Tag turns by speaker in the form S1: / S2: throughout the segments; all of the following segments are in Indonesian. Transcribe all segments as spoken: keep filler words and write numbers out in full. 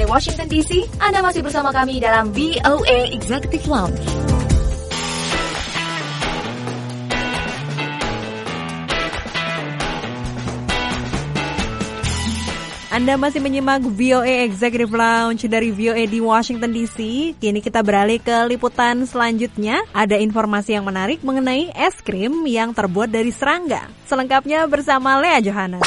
S1: Washington D C. Anda masih bersama kami dalam V O A Executive Lounge.
S2: Anda masih menyimak V O A Executive Lounge dari V O A di Washington D C. Kini kita beralih ke liputan selanjutnya. Ada informasi yang menarik mengenai es krim yang terbuat dari serangga. Selengkapnya bersama Lea Johannes.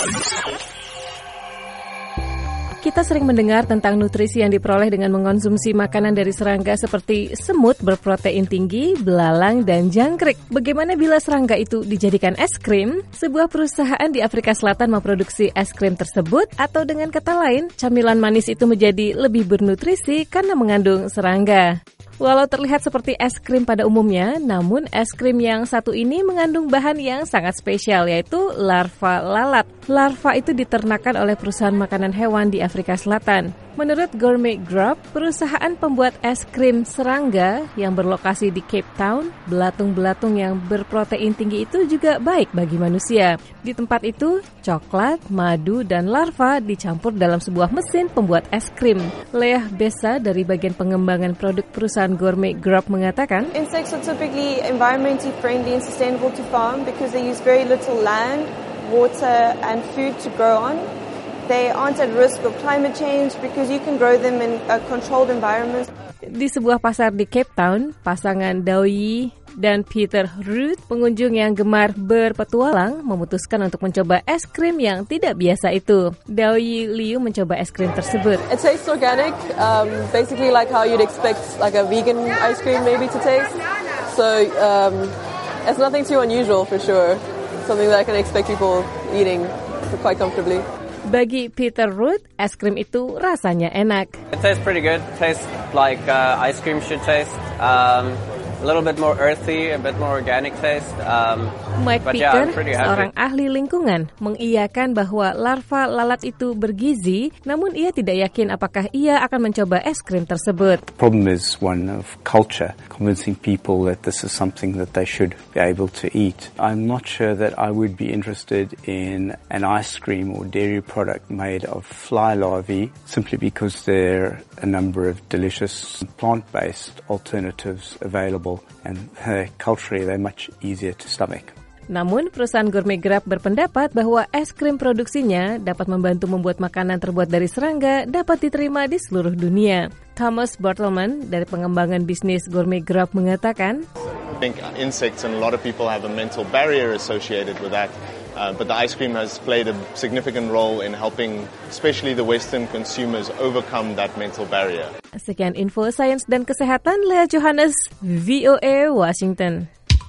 S3: Kita sering mendengar tentang nutrisi yang diperoleh dengan mengkonsumsi makanan dari serangga seperti semut berprotein tinggi, belalang, dan jangkrik. Bagaimana bila serangga itu dijadikan es krim? Sebuah perusahaan di Afrika Selatan memproduksi es krim tersebut, atau dengan kata lain, camilan manis itu menjadi lebih bernutrisi karena mengandung serangga. Walau terlihat seperti es krim pada umumnya, namun es krim yang satu ini mengandung bahan yang sangat spesial, yaitu larva lalat. Larva itu diternakan oleh perusahaan makanan hewan di Afrika Selatan. Menurut Gourmet Group, perusahaan pembuat es krim serangga yang berlokasi di Cape Town, belatung-belatung yang berprotein tinggi itu juga baik bagi manusia. Di tempat itu, coklat, madu, dan larva dicampur dalam sebuah mesin pembuat es krim. Leah Besa dari bagian pengembangan produk perusahaan Gourmet Group mengatakan,
S4: Insects are typically environmentally friendly and sustainable to farm because they use very little land, water, and food to grow on. They aren't at risk of climate change because you can grow them in a controlled environment.
S3: Di sebuah pasar di Cape Town, pasangan Daoyi dan Peter Ruth, pengunjung yang gemar berpetualang, memutuskan untuk mencoba es krim yang tidak biasa itu. Daoyi Liu mencoba es krim tersebut.
S4: It tastes organic, um, basically like how you'd expect like a vegan ice cream maybe to taste. So um, it's nothing too unusual for sure. Something that I can expect people eating quite comfortably.
S3: Bagi Peter Ruth, es krim itu rasanya enak.
S5: It tastes pretty good. It tastes like uh, ice cream should taste. Um, a little bit more earthy, a bit more organic taste. Um,
S3: Mike
S5: but
S3: Picker,
S5: yeah,
S3: seorang ahli lingkungan, mengiyakan bahwa larva lalat itu bergizi, namun ia tidak yakin apakah ia akan mencoba es krim tersebut.
S6: Problem is one of culture, convincing people that this is something that they should be able to eat. I'm not sure that I would be interested in an ice cream or dairy product made of fly larvae simply because there are a number of delicious plant-based alternatives available and uh, culturally they're much easier to stomach.
S3: Namun, perusahaan Gourmet Group berpendapat bahwa es krim produksinya dapat membantu membuat makanan terbuat dari serangga dapat diterima di seluruh dunia. Thomas Bartleman dari pengembangan bisnis Gourmet Group mengatakan,
S7: I think insects and a lot of people have a mental barrier associated with that. Uh, but the ice cream has played a significant role in helping especially the Western consumers overcome that mental barrier.
S3: Sekian info sains dan kesehatan, Lea Johannes, V O A Washington.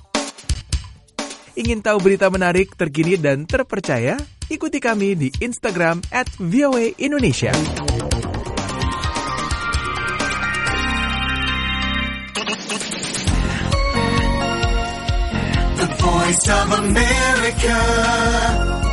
S8: Ingin tahu berita menarik, terkini, dan terpercaya? Ikuti kami di Instagram at V O A Indonesia.
S9: The Voice of America.